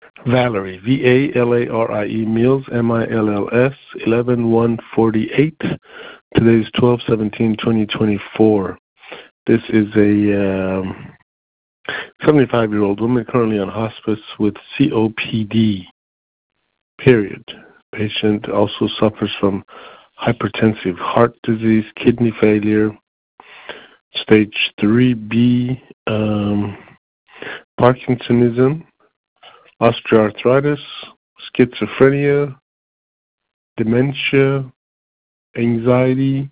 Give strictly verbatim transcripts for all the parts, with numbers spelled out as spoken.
Valerie, V A L A R I E, Mills, M I L L S, eleven one forty-eight. Today is twelve seventeen twenty twenty-four. This is a um, seventy-five-year-old woman currently on hospice with C O P D, period. Patient also suffers from hypertensive heart disease, kidney failure, stage three B, um, Parkinsonism, osteoarthritis, schizophrenia, dementia, anxiety,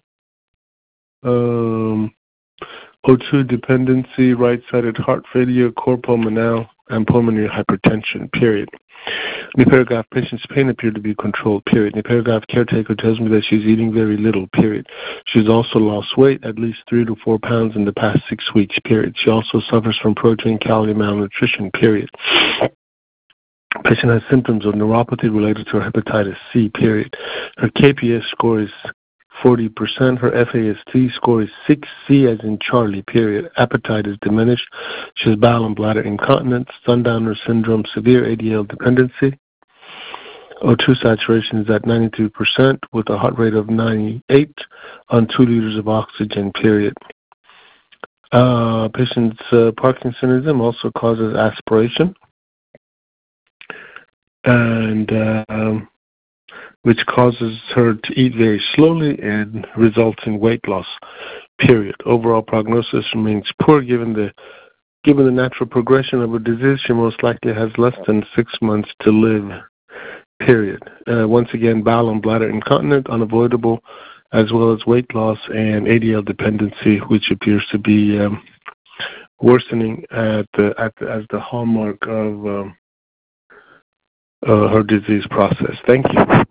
um, O two dependency, right-sided heart failure, cor pulmonale, and pulmonary hypertension, period. In the paragraph, patient's pain appeared to be controlled, period. In the paragraph, caretaker tells me that she's eating very little, period. She's also lost weight, at least three to four pounds in the past six weeks, period. She also suffers from protein calorie malnutrition, period. Patient has symptoms of neuropathy related to her hepatitis C, period. Her K P S score is forty percent. Her F A S T score is six C as in Charlie, period. Appetite is diminished. She has bowel and bladder incontinence, Sundowner syndrome, severe A D L dependency. O two saturation is at ninety-two percent with a heart rate of ninety-eight on two liters of oxygen, period. Uh, patient's uh, Parkinsonism also causes aspiration, and uh, which causes her to eat very slowly and results in weight loss, period. Overall prognosis remains poor given the given the natural progression of her disease. She most likely has less than six months to live, period. Uh, once again, bowel and bladder incontinent, unavoidable, as well as weight loss and A D L dependency, which appears to be um, worsening at the, at the, as the hallmark of um, uh, her disease process. Thank you.